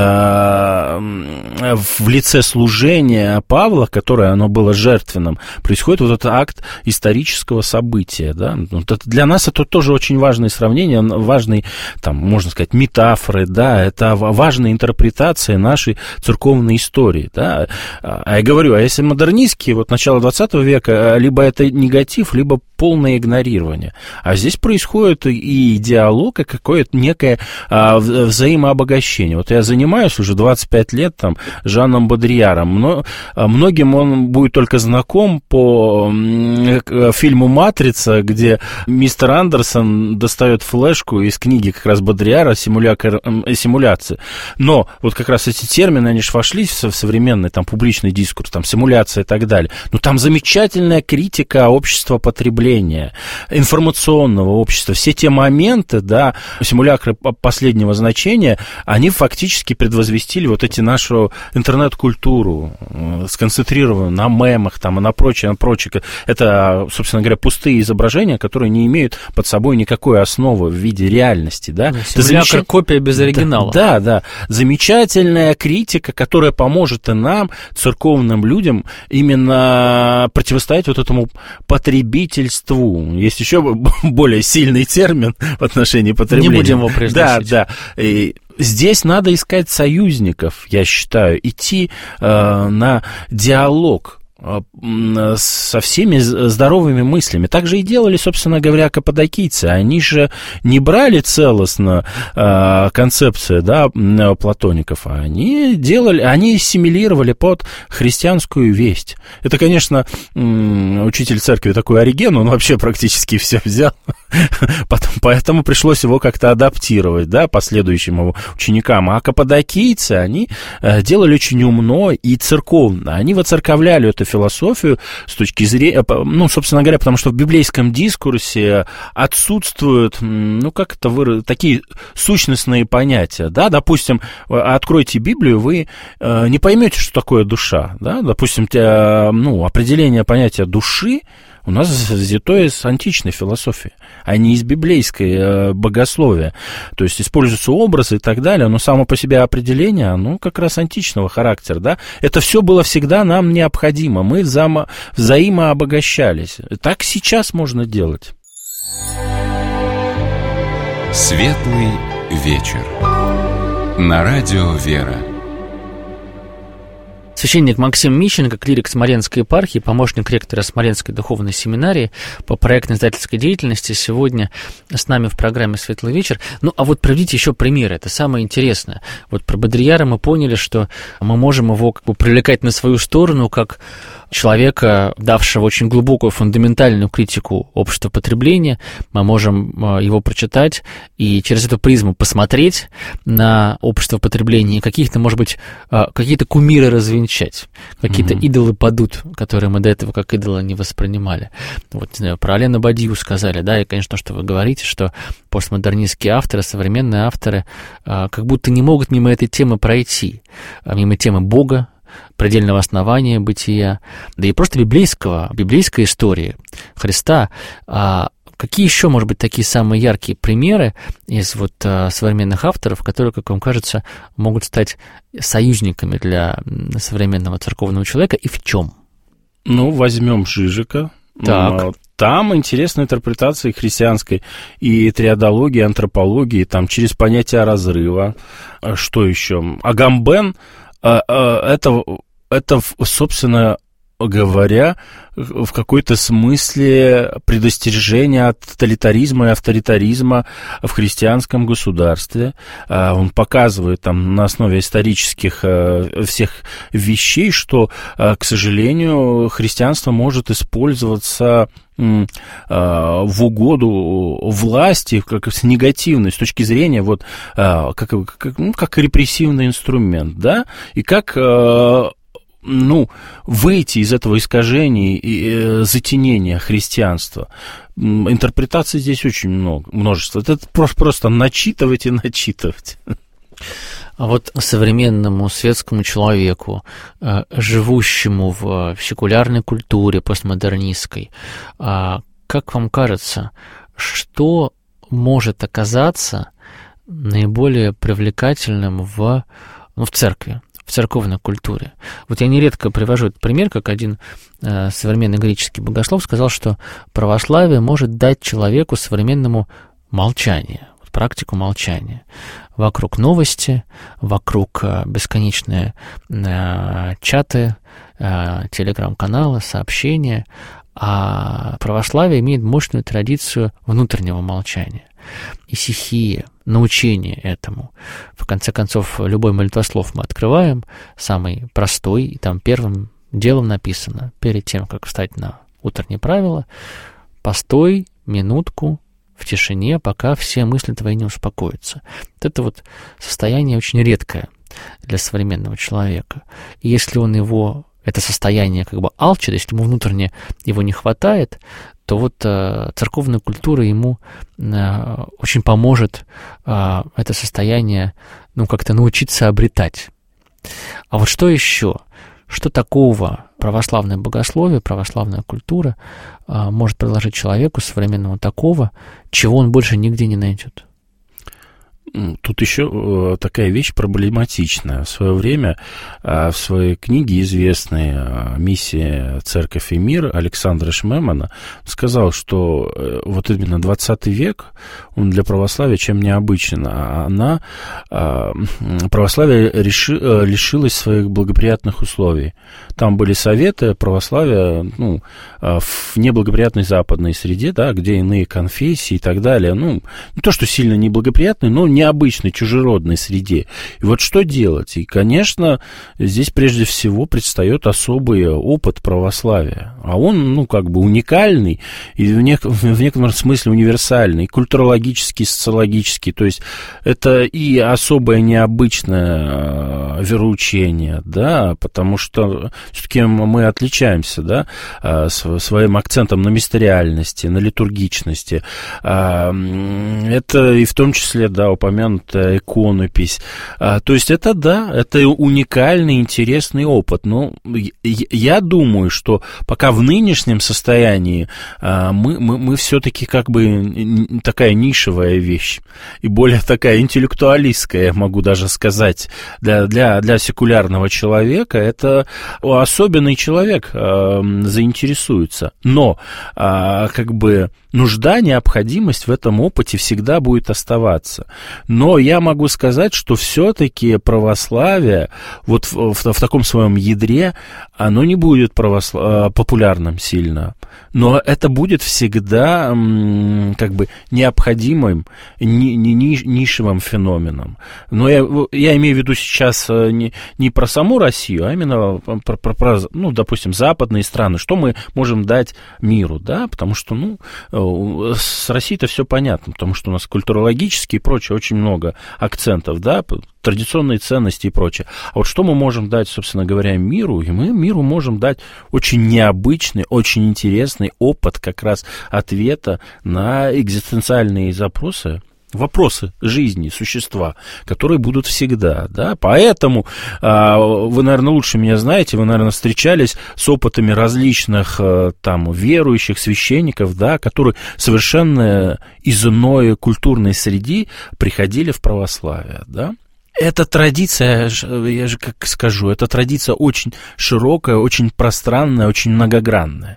э, в лице служения Павла, которое оно было жертвенным, происходит вот этот акт исторического события, да, вот это, для нас это тоже очень важное сравнение, важные, там, можно сказать, метафоры, да, это важная интерпретация нашей церковной истории, да, а я говорю, а если модернистские, вот начало двадцатого века, либо это негатив, либо полное игнорирование. А здесь происходит и диалог, и какое-то некое а, взаимообогащение. Вот я занимаюсь уже двадцать пять лет там Жаном Бодрьяром, но многим он будет только знаком по фильму «Матрица», где мистер Андерсон достает флешку из книги как раз Бодрьяра «Симуляция». Но вот как раз эти термины, они же вошли в современный там публичный дискурс, там симуляция и так далее. Но там замечательная критика общества потребления, информационного общества. Все те моменты, да, симулякры последнего значения, они фактически предвозвестили вот эти нашу интернет-культуру, сконцентрированную на мемах там, и на прочее, на прочее. Это, собственно говоря, пустые изображения, которые не имеют под собой никакой основы в виде реальности. Да? Симулякр замеч... копия без оригинала. Да, да, да. Замечательная критика, которая поможет и нам, церковным людям, именно противостоять вот этому потребительству. Есть еще более сильный термин в отношении потребления. Не будем его произносить. Да, да. И здесь надо искать союзников, я считаю, идти э, на диалог со всеми здоровыми мыслями. Так же и делали, собственно говоря, каппадокийцы. Они же не брали целостно э, концепцию, да, платоников, а они делали, они ассимилировали под христианскую весть. Это, конечно, учитель церкви такой Ориген, он вообще практически все взял, Потом, поэтому пришлось его как-то адаптировать, да, последующим его ученикам. А каппадокийцы, они э, делали очень умно и церковно. Они воцерковляли эту философию с точки зрения, ну, собственно говоря, потому что в библейском дискурсе отсутствуют, ну, как это выразить, такие сущностные понятия, да, допустим, откройте Библию, вы э, не поймете, что такое душа, да, допустим, те, ну, определение понятия души У нас взято из античной философии, а не из библейской э, богословия. То есть используются образы и так далее, но само по себе определение, оно как раз античного характера, да. Это все было всегда нам необходимо, мы взаимо, взаимообогащались. Так сейчас можно делать. Светлый вечер. На радио «Вера». Священник Максим Мищенко, клирик Смоленской епархии, помощник ректора Смоленской духовной семинарии по проектно-издательской деятельности, сегодня с нами в программе «Светлый вечер». Ну, а вот приведите еще примеры, это самое интересное. Вот про Бодрияра мы поняли, что мы можем его как бы привлекать на свою сторону, как человека, давшего очень глубокую фундаментальную критику общества потребления. Мы можем его прочитать и через эту призму посмотреть на общество потребления и каких-то, может быть, какие-то кумиры развенчать, какие-то mm-hmm. идолы падут, которые мы до этого как идола не воспринимали. Вот, не знаю, про Алена Бадию сказали, да, и, конечно, что вы говорите, что постмодернистские авторы, современные авторы как будто не могут мимо этой темы пройти, мимо темы Бога, предельного основания бытия, да и просто библейского, библейской истории Христа. А какие еще, может быть, такие самые яркие примеры из вот а, современных авторов, которые, как вам кажется, могут стать союзниками для современного церковного человека, и в чем? Ну, возьмем Жижика. Так. Там интересная интерпретация христианской и триадологии, антропологии, там через понятие разрыва. Что еще? Агамбен Это, это, собственно говоря, в какой-то смысле предостережение от тоталитаризма и авторитаризма в христианском государстве. Он показывает там на основе исторических всех вещей, что, к сожалению, христианство может использоваться в угоду власти, как с негативной, с точки зрения вот, как, как, ну, как репрессивный инструмент, да, и как, ну, выйти из этого искажения и затенения христианства. Интерпретаций здесь очень много, множество. Это просто, просто начитывать и начитывать. А вот современному светскому человеку, живущему в секулярной культуре постмодернистской, как вам кажется, что может оказаться наиболее привлекательным в, ну, в церкви, в церковной культуре? Вот я нередко привожу этот пример, как один современный греческий богослов сказал, что православие может дать человеку современному молчание, практику молчания. Вокруг новости, вокруг бесконечные э, чаты, э, телеграм-каналы, сообщения, а православие имеет мощную традицию внутреннего молчания. Исихия, научение этому. В конце концов, любой молитвослов мы открываем, самый простой, и там первым делом написано, перед тем, как встать на утреннее правило, постой минутку в тишине, пока все мысли твои не успокоятся. Вот это вот состояние очень редкое для современного человека. И если он его, это состояние как бы алчит, если ему внутренне его не хватает, то вот э, церковная культура ему э, очень поможет э, это состояние, ну, как-то научиться обретать. А вот что еще? Что такого православное богословие, православная культура а, может предложить человеку современному такого, чего он больше нигде не найдет? Тут еще такая вещь проблематичная. В свое время в своей книге известной «Миссия, церковь и мир» Александра Шмемана сказал, что вот именно двадцатый век, он для православия чем необычен, а она, православие реши, лишилось своих благоприятных условий. Там были советы православия, ну, в неблагоприятной западной среде, да, где иные конфессии и так далее, ну, не то, что сильно неблагоприятные, но необычной, чужеродной среде. И вот что делать? И, конечно, здесь прежде всего предстает особый опыт православия. А он, ну, как бы уникальный и в, нек- в некотором смысле универсальный, культурологический, социологический. То есть это и особое необычное вероучение, да, потому что все-таки мы отличаемся, да, своим акцентом на мистериальности, на литургичности. Это и в том числе, да, упомянутое упомянутая иконопись. То есть это, да, это уникальный, интересный опыт. Но я думаю, что пока в нынешнем состоянии мы, мы, мы все-таки как бы такая нишевая вещь. И более такая интеллектуалистская, я могу даже сказать, для, для, для секулярного человека. Это особенный человек заинтересуется. Но как бы нужда, необходимость в этом опыте всегда будет оставаться. Но я могу сказать, что все-таки православие вот в, в, в таком своем ядре, оно не будет православ... популярным сильно. Но это будет всегда как бы необходимым, ни, ни, ни, нишевым феноменом. Но я, я имею в виду сейчас не, не про саму Россию, а именно про, про, про, ну, допустим, западные страны. Что мы можем дать миру, да? Потому что, ну, с Россией-то все понятно, потому что у нас культурологически и прочее очень много акцентов, да, традиционные ценности и прочее. А вот что мы можем дать, собственно говоря, миру? И мы миру можем дать очень необычный, очень интересный опыт как раз ответа на экзистенциальные запросы, вопросы жизни, существа, которые будут всегда, да, поэтому вы, наверное, лучше меня знаете, вы, наверное, встречались с опытами различных там верующих священников, да, которые совершенно из иной культурной среды приходили в православие, да. Эта традиция, я же как скажу, эта традиция очень широкая, очень пространная, очень многогранная.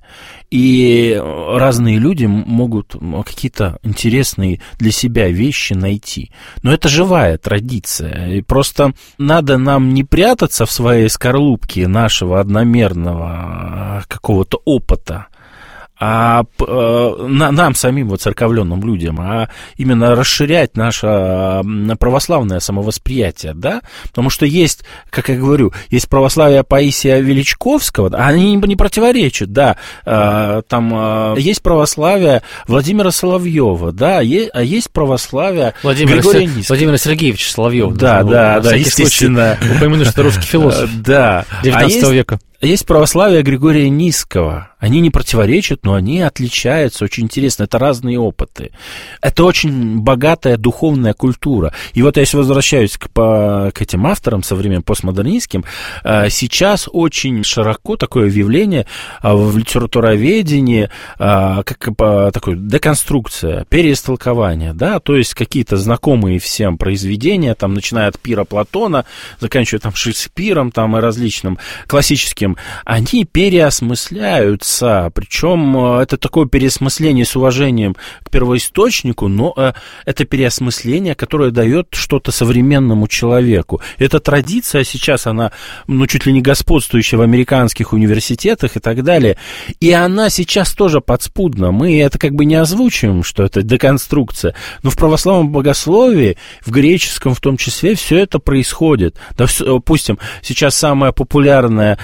И разные люди могут какие-то интересные для себя вещи найти. Но это живая традиция. И просто надо нам не прятаться в своей скорлупке нашего одномерного какого-то опыта, а э, нам, самим вот церковленным людям, а именно расширять наше православное самовосприятие, да, потому что есть, как я говорю, есть православие Паисия Величковского, они не противоречат, да, э, там э, есть православие Владимира Соловьева, да, е, а есть православие Владимира, Григория С... Владимира Сергеевича Соловьева. Да, да, да, естественно. Упомяну, что русский философ да. девятнадцатого века. Есть православие Григория Нисского. Они не противоречат, но они отличаются. Очень интересно. Это разные опыты. Это очень богатая духовная культура. И вот я если возвращаюсь к, по, к этим авторам современным постмодернистским, сейчас очень широко такое явление в литературоведении, как такое деконструкция, переистолкование, да, то есть какие-то знакомые всем произведения, там, начиная от Пира Платона, заканчивая там Шекспиром, там, и различным классическим, они переосмысляются, причем это такое переосмысление с уважением к первоисточнику, но это переосмысление, которое дает что-то современному человеку. Эта традиция сейчас, она, ну, чуть ли не господствующая в американских университетах и так далее, и она сейчас тоже подспудна. Мы это как бы не озвучиваем, что это деконструкция, но в православном богословии, в греческом в том числе, все это происходит. Допустим, сейчас самая популярная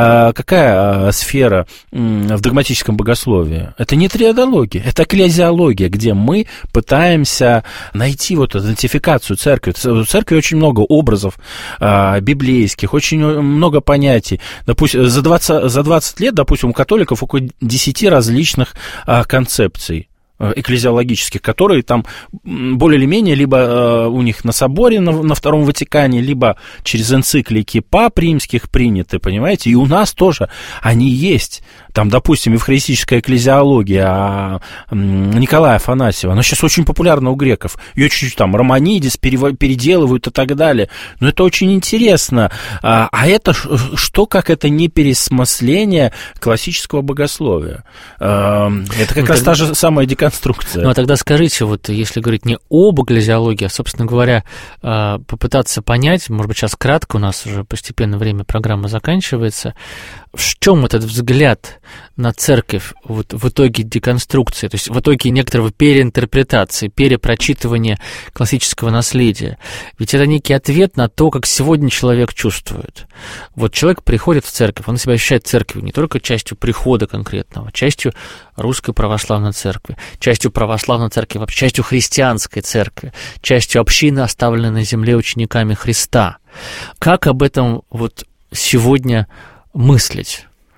какая сфера в догматическом богословии? Это не триадология, это экклезиология, где мы пытаемся найти вот идентификацию церкви. В церкви очень много образов а, библейских, очень много понятий. Допустим, за двадцать, за двадцать лет, допустим, у католиков около десяти различных а, концепций экклезиологических, которые там более или менее либо э, у них на соборе на, на Втором Ватикане, либо через энциклики пап римских приняты, понимаете, и у нас тоже они есть. Там, допустим, евхаристическая экклезиология а, Николая Афанасьева, она сейчас очень популярна у греков, ее чуть-чуть там Романидис переделывают и так далее, но это очень интересно. А, а это что, как это не пересмысление классического богословия? А, это как ну, раз тогда... та же самая деконструкция. Ну, а тогда скажите, вот если говорить не об экклезиологии, а, собственно говоря, попытаться понять, может быть, сейчас кратко, у нас уже постепенно время программы заканчивается, в чем этот взгляд на церковь вот в итоге деконструкции, то есть в итоге некоторого переинтерпретации, перепрочитывания классического наследия? Ведь это некий ответ на то, как сегодня человек чувствует. Вот человек приходит в церковь, он себя ощущает церковью не только частью прихода конкретного, частью русской православной церкви, частью православной церкви, вообще частью христианской церкви, частью общины, оставленной на земле учениками Христа. Как об этом вот сегодня мыслить?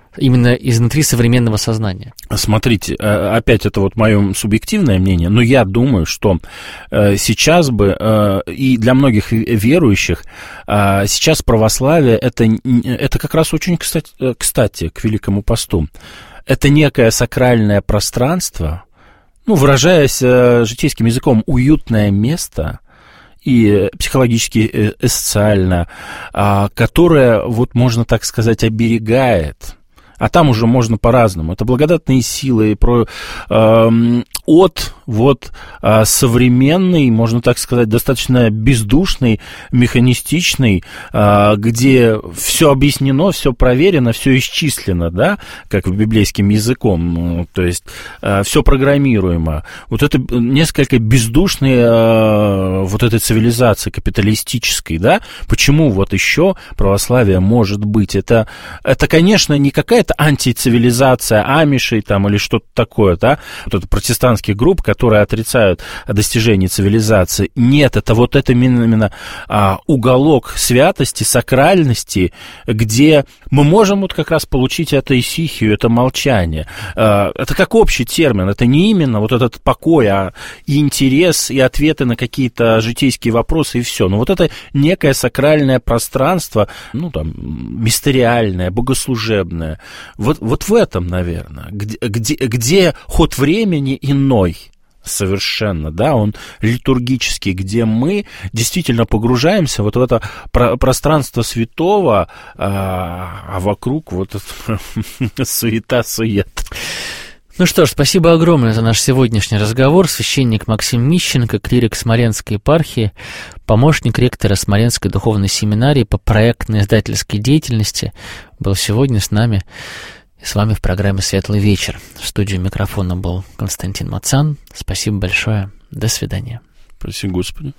именно изнутри современного сознания? Смотрите, опять это вот мое субъективное мнение, но я думаю, что сейчас бы, и для многих верующих, сейчас православие это, это как раз очень кстати, кстати к Великому посту. Это некое сакральное пространство, ну, выражаясь житейским языком, уютное место, и психологически, и социально, которое, вот можно так сказать, оберегает. А там уже можно по-разному. Это благодатные силы про, э, от вот, э, современной, можно так сказать, достаточно бездушной, механистичной, э, где все объяснено, все проверено, все исчислено, да, как библейским языком, то есть э, все программируемо. Вот это несколько бездушной э, вот этой цивилизации капиталистической, да. Почему вот еще православие может быть? Это, это конечно, не какая-то антицивилизация амишей там или что-то такое, да, вот это протестантских групп, которые отрицают достижение цивилизации. Нет, это вот это именно а, уголок святости, сакральности, где мы можем вот как раз получить это исихию, это молчание. А, это как общий термин, это не именно вот этот покой, а и интерес, и ответы на какие-то житейские вопросы, и все. Но вот это некое сакральное пространство, ну там, мистериальное, богослужебное. Вот, вот в этом, наверное, где, где, где ход времени иной совершенно, да, он литургический, где мы действительно погружаемся вот в это про- пространство святого, а, а вокруг вот суета-сует. Ну что ж, спасибо огромное за наш сегодняшний разговор. Священник Максим Мищенко, клирик Смоленской епархии, помощник ректора Смоленской духовной семинарии по проектно-издательской деятельности, был сегодня с нами и с вами в программе «Светлый вечер». В студии микрофона был Константин Мацан. Спасибо большое. До свидания. Спасибо, Господи.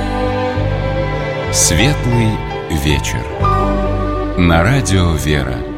«Светлый вечер» на радио «Вера».